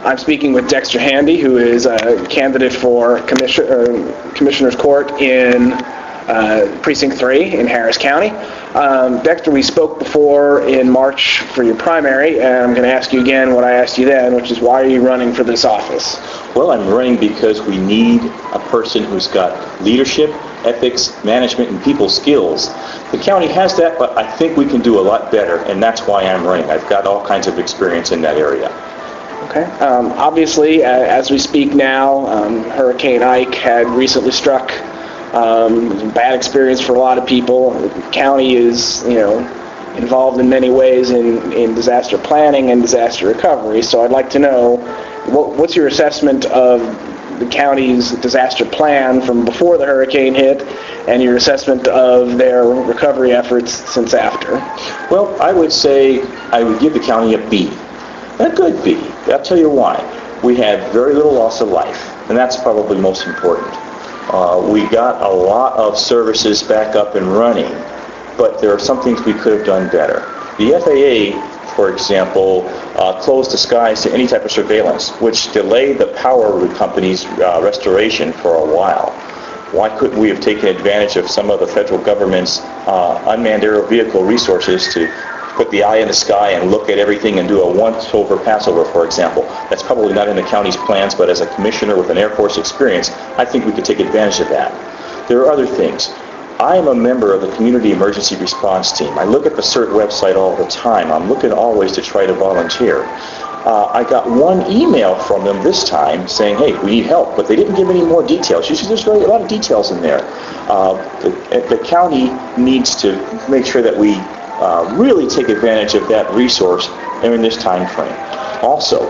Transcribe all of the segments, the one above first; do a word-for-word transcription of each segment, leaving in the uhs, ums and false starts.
I'm speaking with Dexter Handy, who is a candidate for commission, uh, Commissioner's Court in uh, Precinct three in Harris County. Um, Dexter, we spoke before in March for your primary, and I'm going to ask you again what I asked you then, which is why are you running for this office? Well, I'm running because we need a person who's got leadership, ethics, management, and people skills. The county has that, but I think we can do a lot better, and that's why I'm running. I've got all kinds of experience in that area. Okay. Um, obviously, uh, as we speak now, um, Hurricane Ike had recently struck. Um, it was a bad experience for a lot of people. The county is, you know, involved in many ways in, in disaster planning and disaster recovery. So I'd like to know, what, what's your assessment of the county's disaster plan from before the hurricane hit and your assessment of their recovery efforts since after? Well, I would say I would give the county a B. A good B. I'll tell you why. We had very little loss of life, and that's probably most important. Uh, we got a lot of services back up and running, but there are some things we could have done better. The F A A, for example, uh, closed the skies to any type of surveillance, which delayed the power company's uh, restoration for a while. Why couldn't we have taken advantage of some of the federal government's uh, unmanned aerial vehicle resources to put the eye in the sky and look at everything and do a once-over Passover, for example? That's probably not in the county's plans, but as a commissioner with an Air Force experience, I think we could take advantage of that. There are other things. I am a member of the Community Emergency Response Team. I look at the C E R T website all the time. I'm looking always to try to volunteer. Uh, I got one email from them this time saying, hey, we need help, but they didn't give any more details. Usually there's really a lot of details in there. Uh, the, the county needs to make sure that we uh, really take advantage of that resource during this time frame. Also,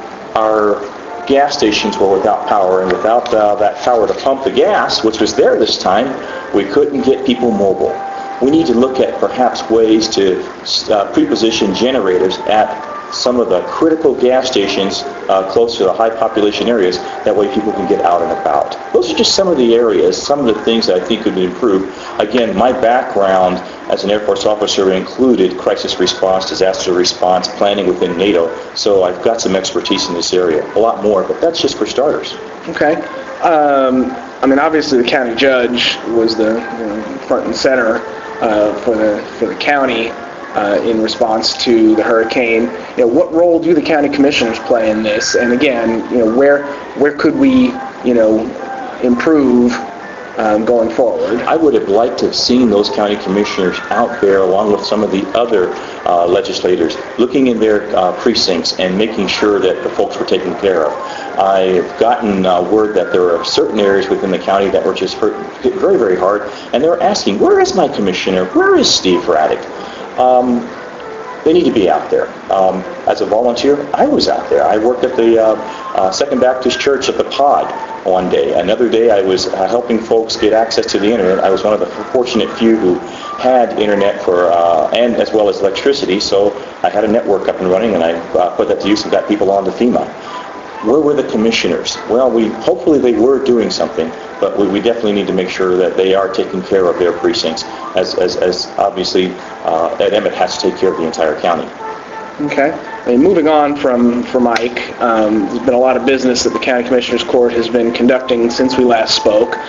our gas stations were without power, and without uh, that power to pump the gas, which was there this time, we couldn't get people mobile. We need to look at perhaps ways to uh, pre-position generators at some of the critical gas stations uh, close to the high population areas. That way people can get out and about. Those are just some of the areas, some of the things that I think could be improved. Again, my background as an Air Force officer included crisis response, disaster response, planning within NATO, so I've got some expertise in this area. A lot more, but that's just for starters. Okay. Um, I mean, obviously the county judge was the you know, front and center uh, for the for the county uh, in response to the hurricane. You know, what role do the county commissioners play in this? And again, you know, where where could we, you know, improve um, going forward? I would have liked to have seen those county commissioners out there along with some of the other uh, legislators looking in their uh, precincts and making sure that the folks were taken care of. I've gotten uh, word that there are certain areas within the county that were just hurt hit very, very hard, and they're asking, where is my commissioner? Where is Steve Raddick? Um, they need to be out there. Um, as a volunteer, I was out there. I worked at the uh, uh, Second Baptist Church at the Pod one day. Another day I was uh, helping folks get access to the internet. I was one of the fortunate few who had internet for uh, and as well as electricity, so I had a network up and running, and I uh, put that to use and got people on to FEMA. Where were the commissioners? Well, we hopefully they were doing something, but we, we definitely need to make sure that they are taking care of their precincts, as, as, as obviously uh, Ed Emmett has to take care of the entire county. Okay. I mean, moving on from, from Ike, um, there's been a lot of business that the County Commissioners Court has been conducting since we last spoke.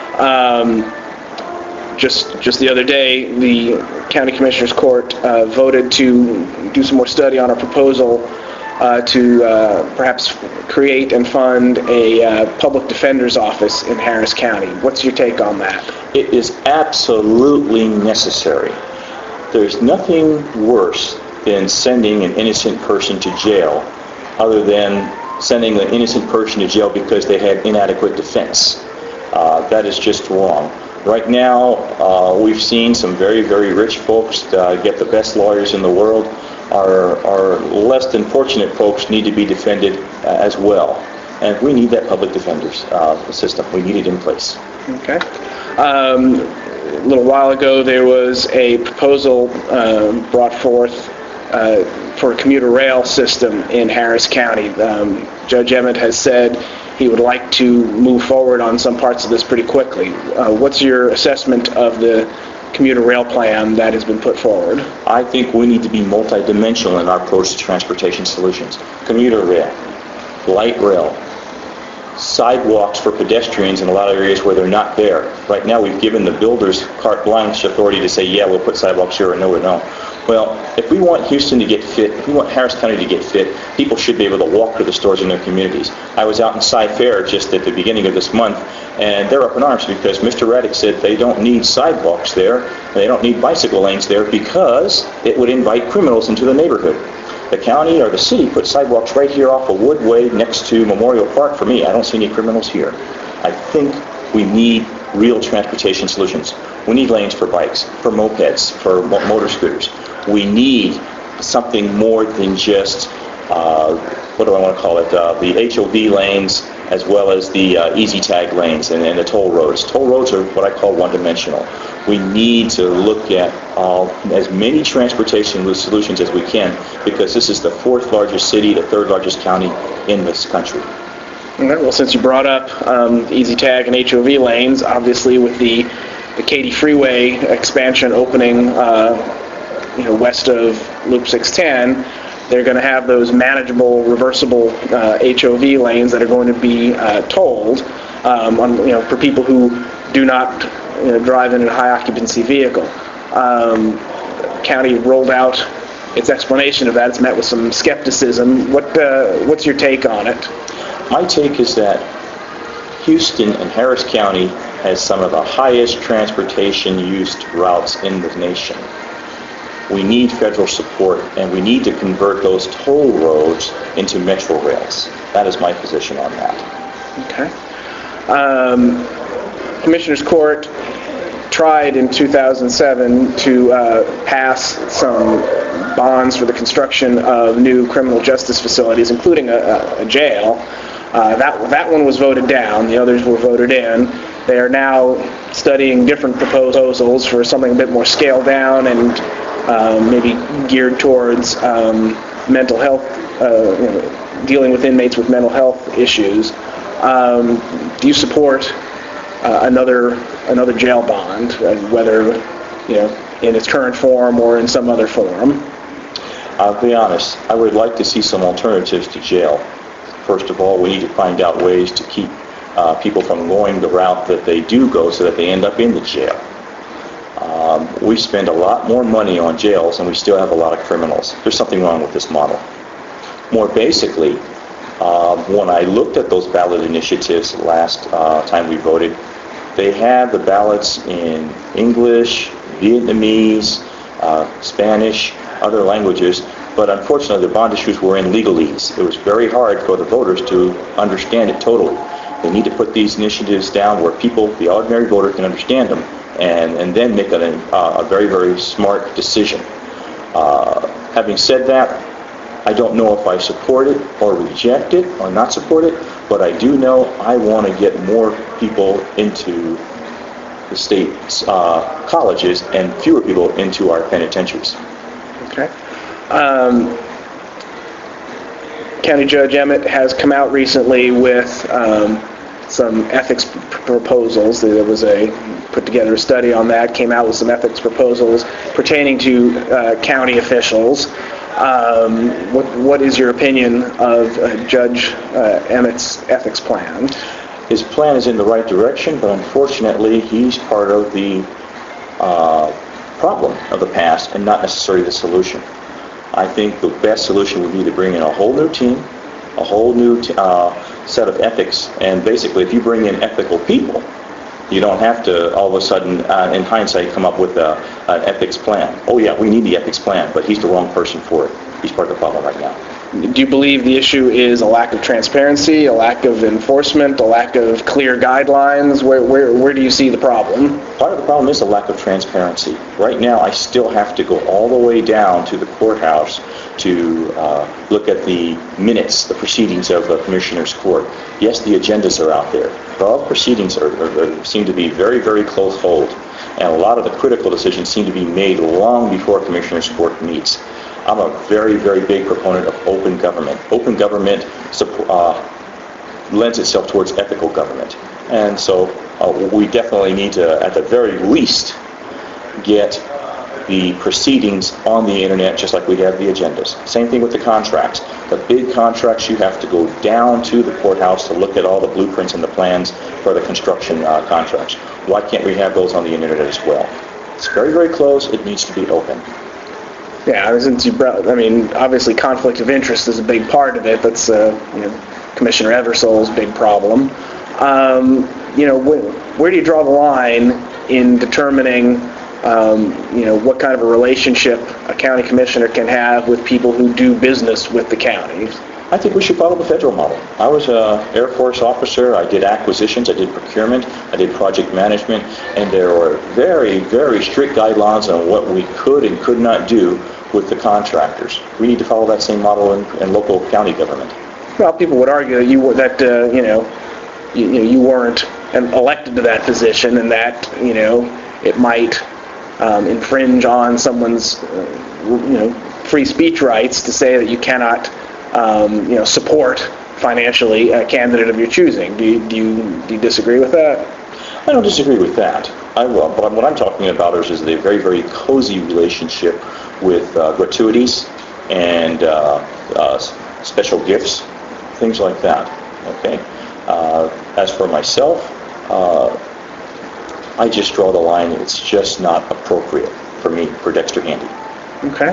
Um, just just the other day, the County Commissioners Court uh, voted to do some more study on a proposal Uh, to uh, perhaps create and fund a uh, public defender's office in Harris County. What's your take on that? It is absolutely necessary. There's nothing worse than sending an innocent person to jail other than sending an innocent person to jail because they had inadequate defense. Uh, that is just wrong. Right now, uh, we've seen some very, very rich folks uh, get the best lawyers in the world. Our, our less than fortunate folks need to be defended uh, as well. And we need that public defenders uh, system. We need it in place. Okay. Um, a little while ago, there was a proposal uh, brought forth uh, for a commuter rail system in Harris County. Um, Judge Emmett has said he would like to move forward on some parts of this pretty quickly. Uh, what's your assessment of the commuter rail plan that has been put forward? I think we need to be multidimensional in our approach to transportation solutions. Commuter rail. light rail, sidewalks for pedestrians in a lot of areas where they're not there. Right now, we've given the builders carte blanche authority to say, yeah, we'll put sidewalks here, or no, or no. Well, if we want Houston to get fit, if we want Harris County to get fit, people should be able to walk to the stores in their communities. I was out in Cy-Fair just at the beginning of this month, and they're up in arms because Mister Raddick said they don't need sidewalks there, and they don't need bicycle lanes there because it would invite criminals into the neighborhood. The county or the city put sidewalks right here off of Woodway next to Memorial Park. For me, I don't see any criminals here. I think we need real transportation solutions. We need lanes for bikes, for mopeds, for mo- motor scooters. We need something more than just, uh, what do I want to call it, uh, the H O V lanes as well as the uh, easy tag lanes and, and the toll roads. Toll roads are what I call one-dimensional. We need to look at uh, as many transportation solutions as we can because this is the fourth largest city, the third largest county in this country. All right, well, since you brought up um, easy tag and H O V lanes, obviously with the, the Katy Freeway expansion opening uh, you know, west of Loop six ten, they're going to have those manageable, reversible uh, H O V lanes that are going to be uh, tolled um, on, you know, for people who do not you know, drive in a high-occupancy vehicle. Um, county rolled out its explanation of that. It's met with some skepticism. What uh, what's your take on it? My take is that Houston and Harris County has some of the highest transportation used routes in the nation. We need federal support, and we need to convert those toll roads into metro rails. That is my position on that. Okay. Um, Commissioners Court tried in two thousand seven to uh, pass some bonds for the construction of new criminal justice facilities, including a, a jail. Uh, that that one was voted down. The others were voted in. They are now studying different proposals for something a bit more scaled down and uh, maybe geared towards um, mental health, uh, you know, dealing with inmates with mental health issues. Um, do you support uh, another another jail bond, uh, whether you know in its current form or in some other form? I'll be honest. I would like to see some alternatives to jail. First of all, we need to find out ways to keep uh, people from going the route that they do go so that they end up in the jail. Um, we spend a lot more money on jails and we still have a lot of criminals. There's something wrong with this model. More basically, um, when I looked at those ballot initiatives last uh, time we voted, they had the ballots in English, Vietnamese, uh, Spanish, other languages, but unfortunately the bond issues were in legalese. It was very hard for the voters to understand it totally. They need to put these initiatives down where people, the ordinary voter, can understand them and, and then make a, uh, a very, very smart decision. Uh, having said that, I don't know if I support it or reject it or not support it, but I do know I want to get more people into the state's uh, colleges and fewer people into our penitentiaries. Okay. Um, County Judge Emmett has come out recently with um, some ethics p- proposals. There was a put together a study on that, came out with some ethics proposals pertaining to uh, county officials. Um, what, what is your opinion of uh, Judge uh, Emmett's ethics plan? His plan is in the right direction, but unfortunately he's part of the uh, problem of the past and not necessarily the solution. I think the best solution would be to bring in a whole new team, a whole new t- uh, set of ethics, and basically if you bring in ethical people, you don't have to all of a sudden, uh, in hindsight, come up with a, an ethics plan. Oh yeah, we need the ethics plan, but he's the wrong person for it. He's part of the problem right now. Do you believe the issue is a lack of transparency, a lack of enforcement, a lack of clear guidelines? Where where where do you see the problem? Part of the problem is a lack of transparency. Right now, I still have to go all the way down to the courthouse to uh, look at the minutes, the proceedings of the Commissioner's Court. Yes, the agendas are out there, but all the proceedings are, are, are, seem to be very, very close hold, and a lot of the critical decisions seem to be made long before Commissioner's Court meets. I'm a very, very big proponent of open government. Open government uh, lends itself towards ethical government. And so uh, we definitely need to, at the very least, get the proceedings on the internet just like we have the agendas. Same thing with the contracts. The big contracts, you have to go down to the courthouse to look at all the blueprints and the plans for the construction uh, contracts. Why can't we have those on the internet as well? It's very, very close. It needs to be open. Yeah, I mean, since you brought, I mean, obviously conflict of interest is a big part of it. That's, uh, you know, Commissioner Eversole's big problem. Um, you know, wh- where do you draw the line in determining, um, you know, what kind of a relationship a county commissioner can have with people who do business with the county? I think we should follow the federal model. I was an Air Force officer. I did acquisitions. I did procurement. I did project management. And there were very, very strict guidelines on what we could and could not do with the contractors. We need to follow that same model in, in local county government. Well, people would argue that you were, that, uh, you know, you, you know, you weren't elected to that position and that, you know, it might um, infringe on someone's, uh, you know, free speech rights to say that you cannot Um, you know, support financially a candidate of your choosing. Do you, do you do you disagree with that? I don't disagree with that. I will. But what I'm talking about is, is a very, very cozy relationship with uh, gratuities and uh, uh, special gifts, things like that. Okay. Uh, as for myself, uh, I just draw the line. It's just not appropriate for me, for Dexter Handy. Okay.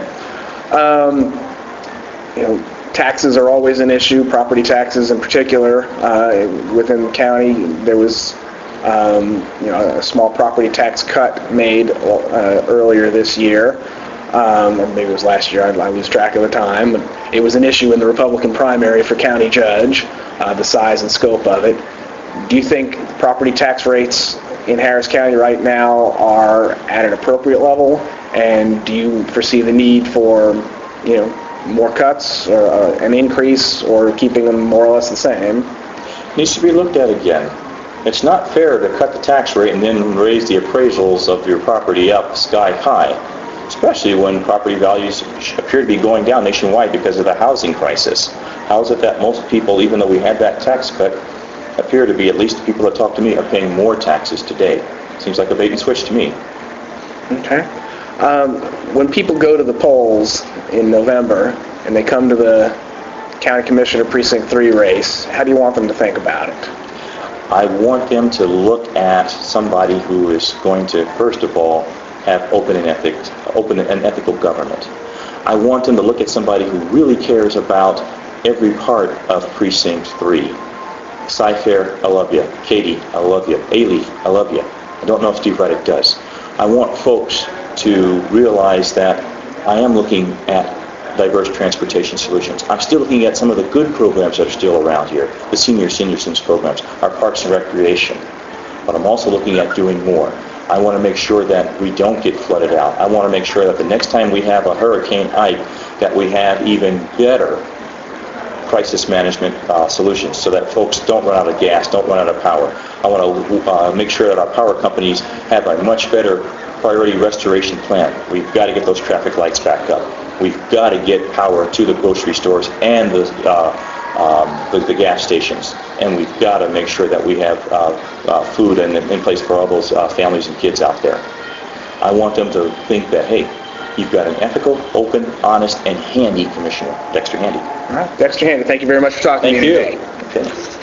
Um, you know, taxes are always an issue, property taxes in particular. Uh, within the county, there was, um, you know, a small property tax cut made uh, earlier this year. Um, or maybe it was last year, I, I lose track of the time. But it was an issue in the Republican primary for county judge, uh, the size and scope of it. Do you think property tax rates in Harris County right now are at an appropriate level? And do you foresee the need for, you know, more cuts or uh, an increase or keeping them more or less the same? Needs to be looked at again. It's not fair to cut the tax rate and then raise the appraisals of your property up sky high, especially when property values appear to be going down nationwide because of the housing crisis. How is it that most people, even though we had that tax cut, appear to be, at least the people that talk to me, are paying more taxes today? Seems like a bait and switch to me. Okay. Um, when people go to the polls in November and they come to the County Commissioner Precinct three race, how do you want them to think about it? I want them to look at somebody who is going to, first of all, have open and ethics, open and ethical government. I want them to look at somebody who really cares about every part of Precinct three. Cy-Fair, I love you. Katie, I love you. Ailey, I love you. I don't know if Steve Reddick does. I want folks to realize that I am looking at diverse transportation solutions. I'm still looking at some of the good programs that are still around here, the senior senior citizens programs, our parks and recreation. But I'm also looking at doing more. I want to make sure that we don't get flooded out. I want to make sure that the next time we have a Hurricane Ike, that we have even better crisis management uh, solutions so that folks don't run out of gas, don't run out of power. I want to uh, make sure that our power companies have a much better priority restoration plan. We've got to get those traffic lights back up. We've got to get power to the grocery stores and the, uh, um, the, the gas stations. And we've got to make sure that we have uh, uh, food in, in place for all those uh, families and kids out there. I want them to think that, hey, you've got an ethical, open, honest, and handy commissioner, Dexter Handy. All right. Dexter Handy, thank you very much for talking Thank to me you. today. Okay.